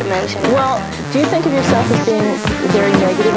information. Well, do you think of yourself as being very negative